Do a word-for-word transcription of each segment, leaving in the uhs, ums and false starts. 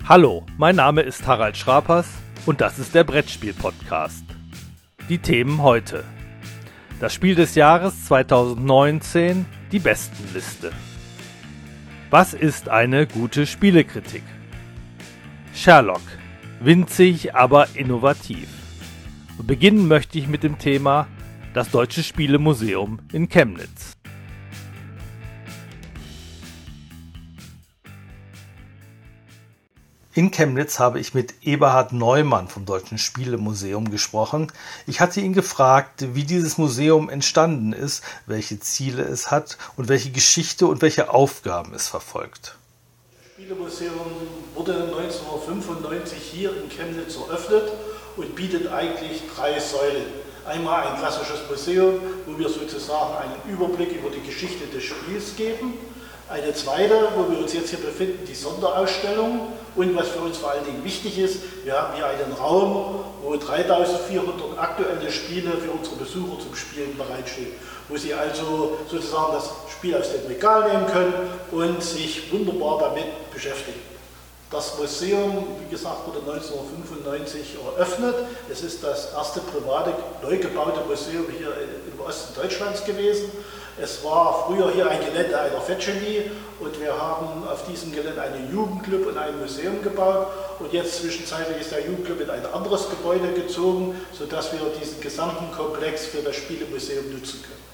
Hallo, mein Name ist Harald Schrapers und das ist der Brettspiel-Podcast. Die Themen heute: Das Spiel des Jahres zweitausendneunzehn, die Bestenliste. Was ist eine gute Spielekritik? Sherlock, winzig, aber innovativ. Und beginnen möchte ich mit dem Thema das Deutsche Spielemuseum in Chemnitz. In Chemnitz habe ich mit Eberhard Neumann vom Deutschen Spielemuseum gesprochen. Ich hatte ihn gefragt, wie dieses Museum entstanden ist, welche Ziele es hat und welche Geschichte und welche Aufgaben es verfolgt. Das Spielemuseum wurde neunzehnhundertfünfundneunzig hier in Chemnitz eröffnet und bietet eigentlich drei Säulen. Einmal ein klassisches Museum, wo wir sozusagen einen Überblick über die Geschichte des Spiels geben. Eine zweite, wo wir uns jetzt hier befinden, die Sonderausstellung. Und was für uns vor allen Dingen wichtig ist, wir haben hier einen Raum, wo dreitausendvierhundert aktuelle Spiele für unsere Besucher zum Spielen bereitstehen. Wo sie also sozusagen das Spiel aus dem Regal nehmen können und sich wunderbar damit beschäftigen. Das Museum, wie gesagt, wurde neunzehnhundertfünfundneunzig eröffnet. Es ist das erste private, neu gebaute Museum hier im Osten Deutschlands gewesen. Es war früher hier ein Gelände einer Vetscheli und wir haben auf diesem Gelände einen Jugendclub und ein Museum gebaut. Und jetzt zwischenzeitlich ist der Jugendclub in ein anderes Gebäude gezogen, sodass wir diesen gesamten Komplex für das Spielemuseum nutzen können.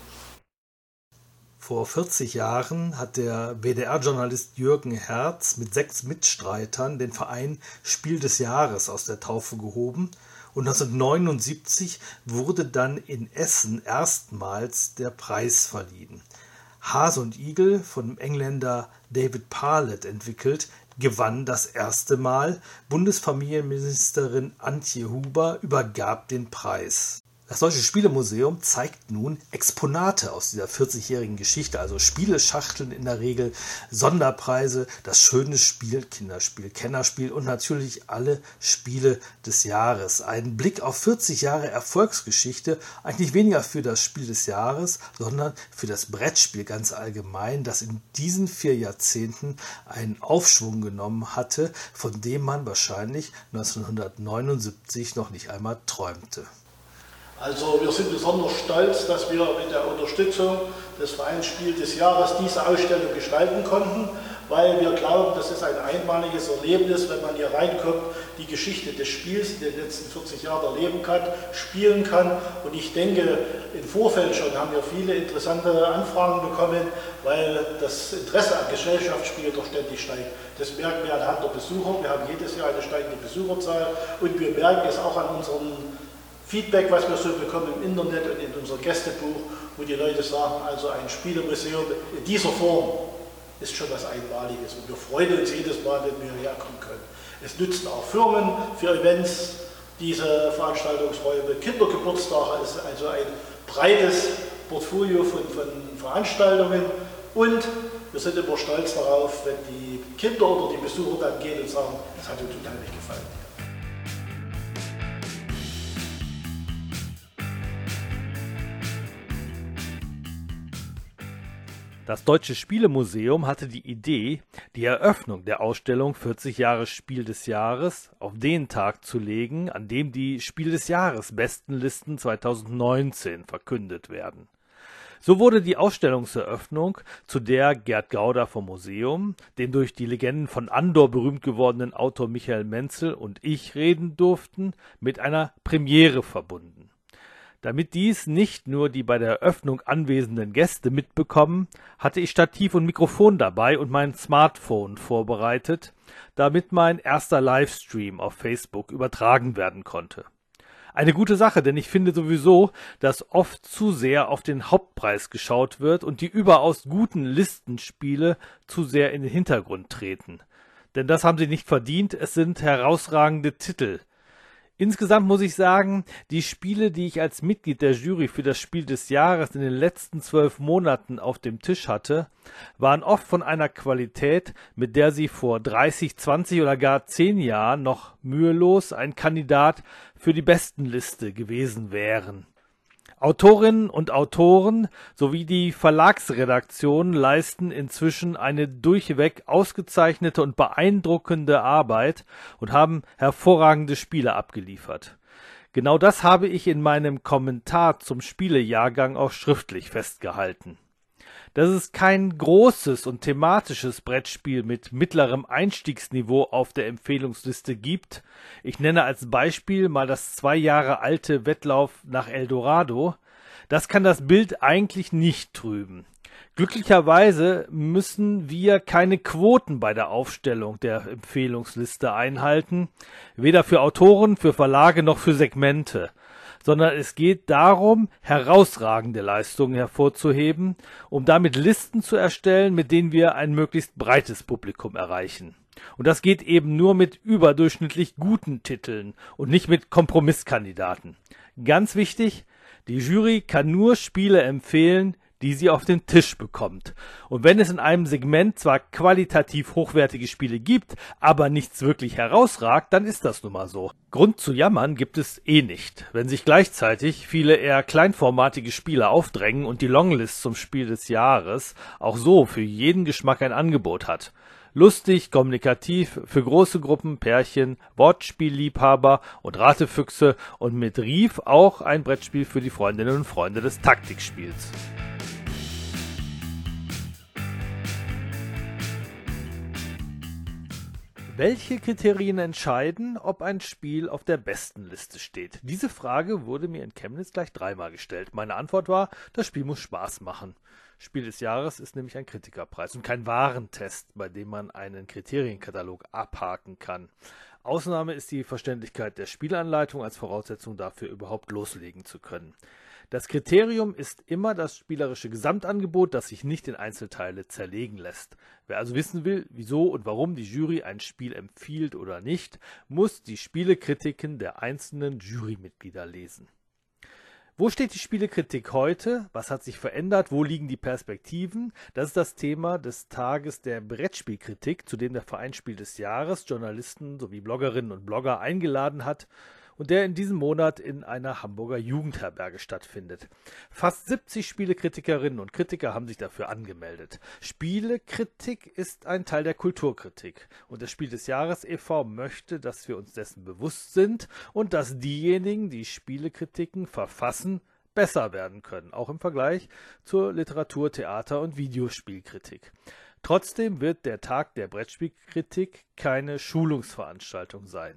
Vor vierzig Jahren hat der W D R-Journalist Jürgen Herz mit sechs Mitstreitern den Verein Spiel des Jahres aus der Taufe gehoben und neunzehnhundertneunundsiebzig wurde dann in Essen erstmals der Preis verliehen. Hase und Igel, von dem Engländer David Parlett entwickelt, gewann das erste Mal. Bundesfamilienministerin Antje Huber übergab den Preis. Das Deutsche Spielemuseum zeigt nun Exponate aus dieser vierzigjährigen Geschichte, also Spieleschachteln in der Regel, Sonderpreise, das schöne Spiel, Kinderspiel, Kennerspiel und natürlich alle Spiele des Jahres. Ein Blick auf vierzig Jahre Erfolgsgeschichte, eigentlich weniger für das Spiel des Jahres, sondern für das Brettspiel ganz allgemein, das in diesen vier Jahrzehnten einen Aufschwung genommen hatte, von dem man wahrscheinlich neunzehnhundertneunundsiebzig noch nicht einmal träumte. Also wir sind besonders stolz, dass wir mit der Unterstützung des Vereins Spiel des Jahres diese Ausstellung gestalten konnten, weil wir glauben, das ist ein einmaliges Erlebnis, wenn man hier reinkommt, die Geschichte des Spiels in den letzten vierzig Jahren erleben kann, spielen kann. Und ich denke, im Vorfeld schon haben wir viele interessante Anfragen bekommen, weil das Interesse an Gesellschaftsspielen doch ständig steigt. Das merken wir anhand der Besucher. Wir haben jedes Jahr eine steigende Besucherzahl und wir merken es auch an unseren Feedback, was wir so bekommen im Internet und in unser Gästebuch, wo die Leute sagen, also ein Spielemuseum in dieser Form ist schon was Einmaliges und wir freuen uns jedes Mal, wenn wir hierher kommen können. Es nutzen auch Firmen für Events diese Veranstaltungsräume. Kindergeburtstage ist also ein breites Portfolio von, von Veranstaltungen und wir sind immer stolz darauf, wenn die Kinder oder die Besucher dann gehen und sagen, das hat uns unheimlich gefallen. Das Deutsche Spielemuseum hatte die Idee, die Eröffnung der Ausstellung vierzig Jahre Spiel des Jahres auf den Tag zu legen, an dem die Spiel des Jahres Bestenlisten zweitausendneunzehn verkündet werden. So wurde die Ausstellungseröffnung, zu der Gerd Gauder vom Museum, dem durch die Legenden von Andor berühmt gewordenen Autor Michael Menzel und ich reden durften, mit einer Premiere verbunden. Damit dies nicht nur die bei der Eröffnung anwesenden Gäste mitbekommen, hatte ich Stativ und Mikrofon dabei und mein Smartphone vorbereitet, damit mein erster Livestream auf Facebook übertragen werden konnte. Eine gute Sache, denn ich finde sowieso, dass oft zu sehr auf den Hauptpreis geschaut wird und die überaus guten Listenspiele zu sehr in den Hintergrund treten. Denn das haben sie nicht verdient, es sind herausragende Titel. Insgesamt muss ich sagen, die Spiele, die ich als Mitglied der Jury für das Spiel des Jahres in den letzten zwölf Monaten auf dem Tisch hatte, waren oft von einer Qualität, mit der sie vor dreißig, zwanzig oder gar zehn Jahren noch mühelos ein Kandidat für die Bestenliste gewesen wären. Autorinnen und Autoren sowie die Verlagsredaktion leisten inzwischen eine durchweg ausgezeichnete und beeindruckende Arbeit und haben hervorragende Spiele abgeliefert. Genau das habe ich in meinem Kommentar zum Spielejahrgang auch schriftlich festgehalten. Dass es kein großes und thematisches Brettspiel mit mittlerem Einstiegsniveau auf der Empfehlungsliste gibt, ich nenne als Beispiel mal das zwei Jahre alte Wettlauf nach Eldorado, das kann das Bild eigentlich nicht trüben. Glücklicherweise müssen wir keine Quoten bei der Aufstellung der Empfehlungsliste einhalten, weder für Autoren, für Verlage noch für Segmente, sondern es geht darum, herausragende Leistungen hervorzuheben, um damit Listen zu erstellen, mit denen wir ein möglichst breites Publikum erreichen. Und das geht eben nur mit überdurchschnittlich guten Titeln und nicht mit Kompromisskandidaten. Ganz wichtig, die Jury kann nur Spiele empfehlen, die sie auf den Tisch bekommt. Und wenn es in einem Segment zwar qualitativ hochwertige Spiele gibt, aber nichts wirklich herausragt, dann ist das nun mal so. Grund zu jammern gibt es eh nicht, wenn sich gleichzeitig viele eher kleinformatige Spiele aufdrängen und die Longlist zum Spiel des Jahres auch so für jeden Geschmack ein Angebot hat. Lustig, kommunikativ, für große Gruppen, Pärchen, Wortspielliebhaber und Ratefüchse und mit Rief auch ein Brettspiel für die Freundinnen und Freunde des Taktikspiels. Welche Kriterien entscheiden, ob ein Spiel auf der besten Liste steht? Diese Frage wurde mir in Chemnitz gleich dreimal gestellt. Meine Antwort war, das Spiel muss Spaß machen. Spiel des Jahres ist nämlich ein Kritikerpreis und kein Warentest, bei dem man einen Kriterienkatalog abhaken kann. Ausnahme ist die Verständlichkeit der Spielanleitung als Voraussetzung dafür, überhaupt loslegen zu können. Das Kriterium ist immer das spielerische Gesamtangebot, das sich nicht in Einzelteile zerlegen lässt. Wer also wissen will, wieso und warum die Jury ein Spiel empfiehlt oder nicht, muss die Spielekritiken der einzelnen Jurymitglieder lesen. Wo steht die Spielekritik heute? Was hat sich verändert? Wo liegen die Perspektiven? Das ist das Thema des Tages der Brettspielkritik, zu dem der Verein Spiel des Jahres Journalisten sowie Bloggerinnen und Blogger eingeladen hat und der in diesem Monat in einer Hamburger Jugendherberge stattfindet. Fast siebzig Spielekritikerinnen und Kritiker haben sich dafür angemeldet. Spielekritik ist ein Teil der Kulturkritik und das Spiel des Jahres e V möchte, dass wir uns dessen bewusst sind und dass diejenigen, die Spielekritiken verfassen, besser werden können, auch im Vergleich zur Literatur-, Theater- und Videospielkritik. Trotzdem wird der Tag der Brettspielkritik keine Schulungsveranstaltung sein.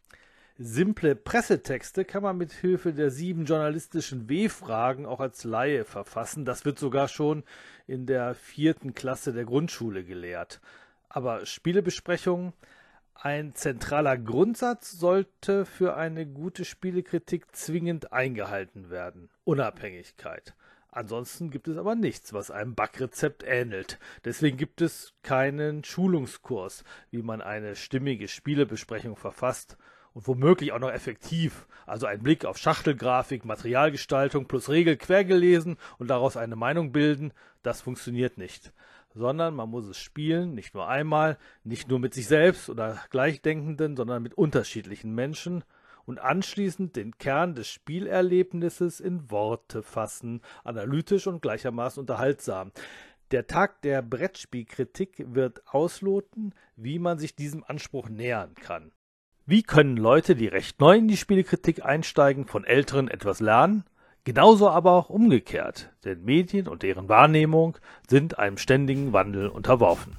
Simple Pressetexte kann man mit Hilfe der sieben journalistischen W-Fragen auch als Laie verfassen. Das wird sogar schon in der vierten Klasse der Grundschule gelehrt. Aber Spielebesprechungen, ein zentraler Grundsatz sollte für eine gute Spielekritik zwingend eingehalten werden. Unabhängigkeit. Ansonsten gibt es aber nichts, was einem Backrezept ähnelt. Deswegen gibt es keinen Schulungskurs, wie man eine stimmige Spielebesprechung verfasst. Und womöglich auch noch effektiv, also ein Blick auf Schachtelgrafik, Materialgestaltung plus Regel quergelesen und daraus eine Meinung bilden, das funktioniert nicht. Sondern man muss es spielen, nicht nur einmal, nicht nur mit sich selbst oder Gleichdenkenden, sondern mit unterschiedlichen Menschen und anschließend den Kern des Spielerlebnisses in Worte fassen, analytisch und gleichermaßen unterhaltsam. Der Tag der Brettspielkritik wird ausloten, wie man sich diesem Anspruch nähern kann. Wie können Leute, die recht neu in die Spielekritik einsteigen, von Älteren etwas lernen? Genauso aber auch umgekehrt, denn Medien und deren Wahrnehmung sind einem ständigen Wandel unterworfen.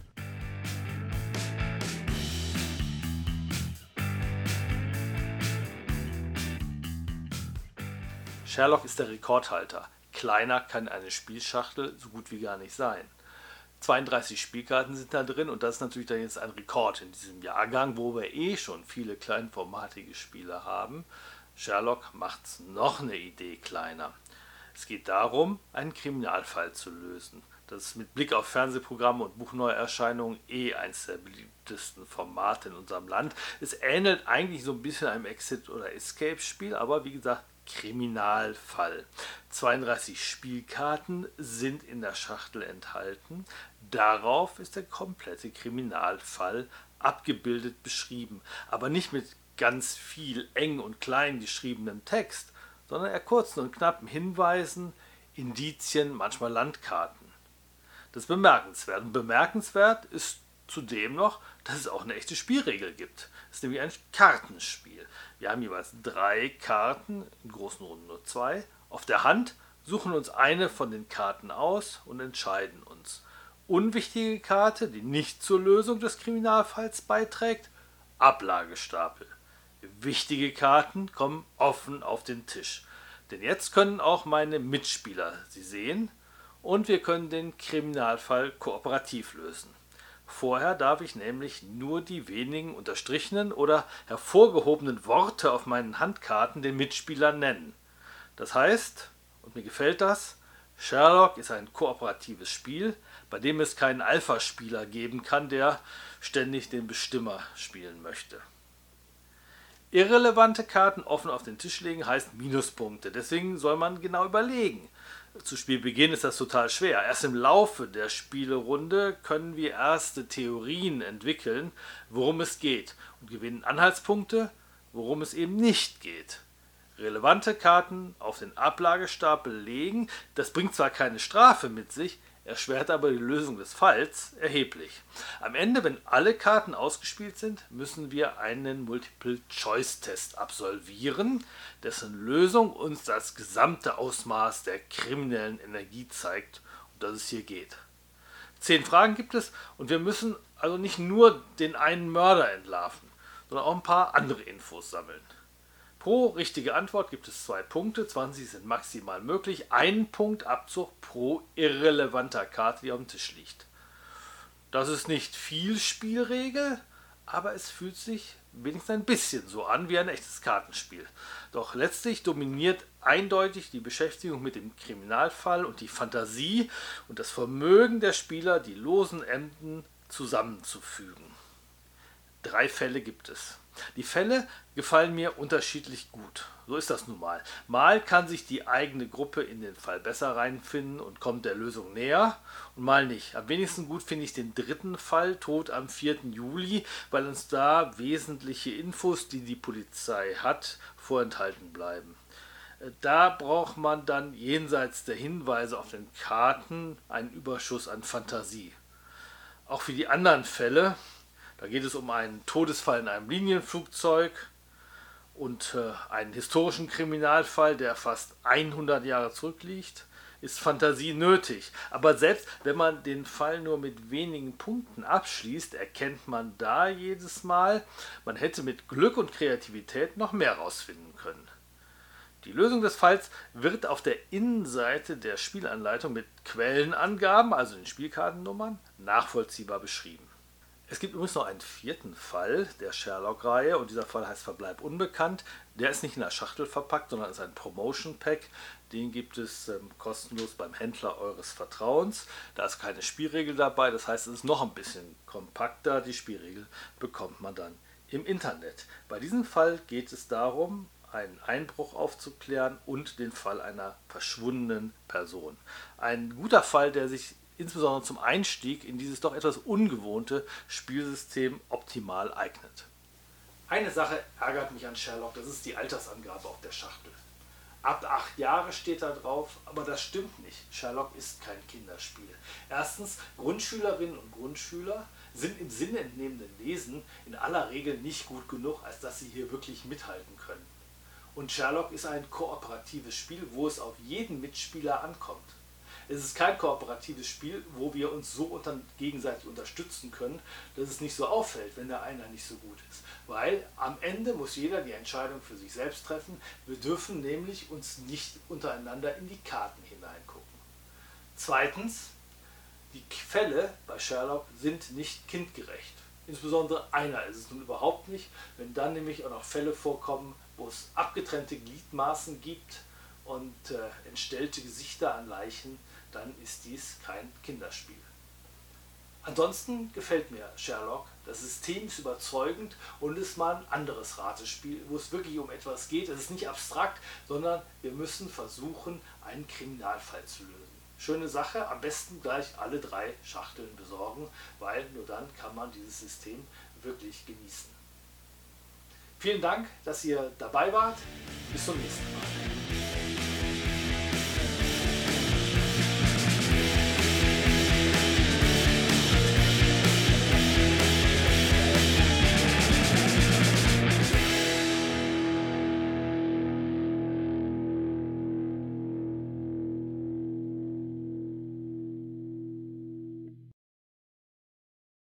Sherlock ist der Rekordhalter. Kleiner kann eine Spielschachtel so gut wie gar nicht sein. zweiunddreißig Spielkarten sind da drin und das ist natürlich dann jetzt ein Rekord in diesem Jahrgang, wo wir eh schon viele kleinformatige Spiele haben. Sherlock macht es noch eine Idee kleiner. Es geht darum, einen Kriminalfall zu lösen. Das ist mit Blick auf Fernsehprogramme und Buchneuerscheinungen eh eins der beliebtesten Formate in unserem Land. Es ähnelt eigentlich so ein bisschen einem Exit- oder Escape-Spiel, aber wie gesagt, Kriminalfall. zweiunddreißig Spielkarten sind in der Schachtel enthalten. Darauf ist der komplette Kriminalfall abgebildet beschrieben, aber nicht mit ganz viel eng und klein geschriebenem Text, sondern eher kurzen und knappen Hinweisen, Indizien, manchmal Landkarten. Das ist bemerkenswert. Und bemerkenswert ist zudem noch, dass es auch eine echte Spielregel gibt. Es ist nämlich ein Kartenspiel. Wir haben jeweils drei Karten, in großen Runden nur zwei, auf der Hand, suchen uns eine von den Karten aus und entscheiden uns. Unwichtige Karte, die nicht zur Lösung des Kriminalfalls beiträgt, Ablagestapel. Wichtige Karten kommen offen auf den Tisch. Denn jetzt können auch meine Mitspieler sie sehen und wir können den Kriminalfall kooperativ lösen. Vorher darf ich nämlich nur die wenigen unterstrichenen oder hervorgehobenen Worte auf meinen Handkarten den Mitspielern nennen. Das heißt, und mir gefällt das, Sherlock ist ein kooperatives Spiel, bei dem es keinen Alpha-Spieler geben kann, der ständig den Bestimmer spielen möchte. Irrelevante Karten offen auf den Tisch legen heißt Minuspunkte, deswegen soll man genau überlegen. Zu Spielbeginn ist das total schwer. Erst im Laufe der Spielerunde können wir erste Theorien entwickeln, worum es geht und gewinnen Anhaltspunkte, worum es eben nicht geht. Relevante Karten auf den Ablagestapel legen, das bringt zwar keine Strafe mit sich, erschwert aber die Lösung des Falls erheblich. Am Ende, wenn alle Karten ausgespielt sind, müssen wir einen Multiple-Choice-Test absolvieren, dessen Lösung uns das gesamte Ausmaß der kriminellen Energie zeigt, um das es hier geht. Zehn Fragen gibt es und wir müssen also nicht nur den einen Mörder entlarven, sondern auch ein paar andere Infos sammeln. Pro richtige Antwort gibt es zwei Punkte, zwanzig sind maximal möglich, ein Punkt Abzug pro irrelevanter Karte, die auf dem Tisch liegt. Das ist nicht viel Spielregel, aber es fühlt sich wenigstens ein bisschen so an wie ein echtes Kartenspiel. Doch letztlich dominiert eindeutig die Beschäftigung mit dem Kriminalfall und die Fantasie und das Vermögen der Spieler, die losen Enden zusammenzufügen. Drei Fälle gibt es. Die Fälle gefallen mir unterschiedlich gut. So ist das nun mal. Mal kann sich die eigene Gruppe in den Fall besser reinfinden und kommt der Lösung näher und mal nicht. Am wenigsten gut finde ich den dritten Fall, Tod am vierten Juli, weil uns da wesentliche Infos, die die Polizei hat, vorenthalten bleiben. Da braucht man dann jenseits der Hinweise auf den Karten einen Überschuss an Fantasie. Auch für die anderen Fälle, da geht es um einen Todesfall in einem Linienflugzeug und äh, einen historischen Kriminalfall, der fast hundert Jahre zurückliegt, ist Fantasie nötig. Aber selbst wenn man den Fall nur mit wenigen Punkten abschließt, erkennt man da jedes Mal, man hätte mit Glück und Kreativität noch mehr rausfinden können. Die Lösung des Falls wird auf der Innenseite der Spielanleitung mit Quellenangaben, also den Spielkartennummern, nachvollziehbar beschrieben. Es gibt übrigens noch einen vierten Fall der Sherlock-Reihe und dieser Fall heißt Verbleib unbekannt. Der ist nicht in der Schachtel verpackt, sondern ist ein Promotion-Pack. Den gibt es ähm, kostenlos beim Händler eures Vertrauens. Da ist keine Spielregel dabei, das heißt, es ist noch ein bisschen kompakter. Die Spielregel bekommt man dann im Internet. Bei diesem Fall geht es darum, einen Einbruch aufzuklären und den Fall einer verschwundenen Person. Ein guter Fall, der sich insbesondere zum Einstieg in dieses doch etwas ungewohnte Spielsystem optimal eignet. Eine Sache ärgert mich an Sherlock, das ist die Altersangabe auf der Schachtel. Ab acht Jahre steht da drauf, aber das stimmt nicht. Sherlock ist kein Kinderspiel. Erstens, Grundschülerinnen und Grundschüler sind im sinnentnehmenden Lesen in aller Regel nicht gut genug, als dass sie hier wirklich mithalten können. Und Sherlock ist ein kooperatives Spiel, wo es auf jeden Mitspieler ankommt. Es ist kein kooperatives Spiel, wo wir uns so unter, gegenseitig unterstützen können, dass es nicht so auffällt, wenn der einer nicht so gut ist. Weil am Ende muss jeder die Entscheidung für sich selbst treffen. Wir dürfen nämlich uns nicht untereinander in die Karten hineingucken. Zweitens, die Fälle bei Sherlock sind nicht kindgerecht. Insbesondere einer ist es nun überhaupt nicht, wenn dann nämlich auch noch Fälle vorkommen, wo es abgetrennte Gliedmaßen gibt und äh, entstellte Gesichter an Leichen, dann ist dies kein Kinderspiel. Ansonsten gefällt mir Sherlock. Das System ist überzeugend und ist mal ein anderes Ratespiel, wo es wirklich um etwas geht. Es ist nicht abstrakt, sondern wir müssen versuchen, einen Kriminalfall zu lösen. Schöne Sache, am besten gleich alle drei Schachteln besorgen, weil nur dann kann man dieses System wirklich genießen. Vielen Dank, dass ihr dabei wart. Bis zum nächsten Mal.